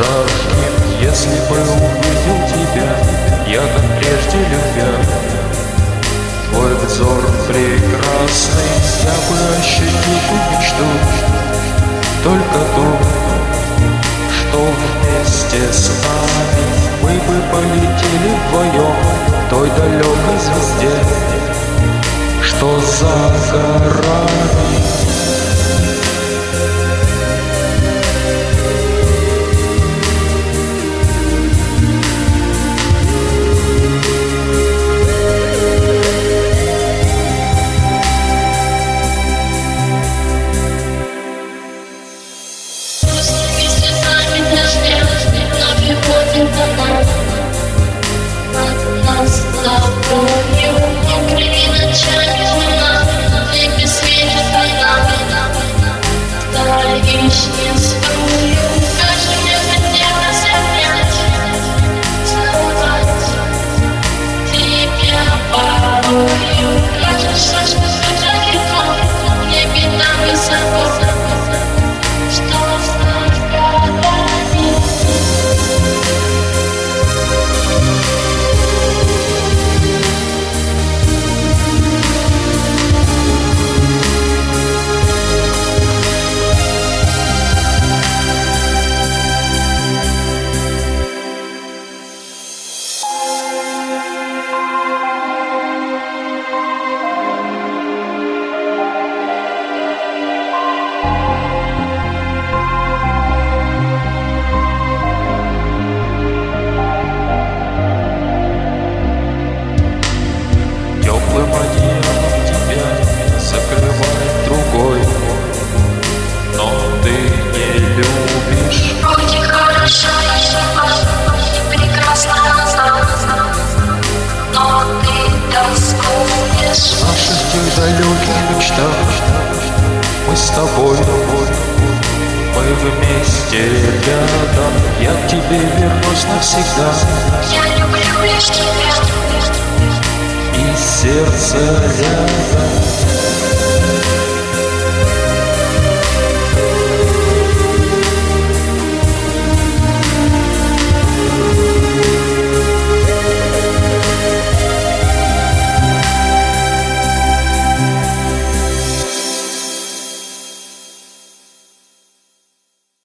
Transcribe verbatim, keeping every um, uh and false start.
жарким, если бы увидел тебя, я как прежде любя. Твой взор прекрасный, я бы ощутил мечту, только ту, что вместе с нами мы бы полетели вдвоем той далекой звезде, что за горами. Нас с тобою мокрыми ночами луна, в небе светит луна. Стоишь не строю, даже мне хотелось опять целовать тебя порою. Кажется, что это легко, в небе там высоко, что за горами. Теплым одеялом тебя закрывает другой, но ты не любишь. Вроде хорошо и прекрасно, но ты тоскуешь. В наших тех далеких мечтах мы с тобой, мы вместе рядом. Я к тебе вернусь навсегда, Я люблю лишь тебя. и сердце рядом.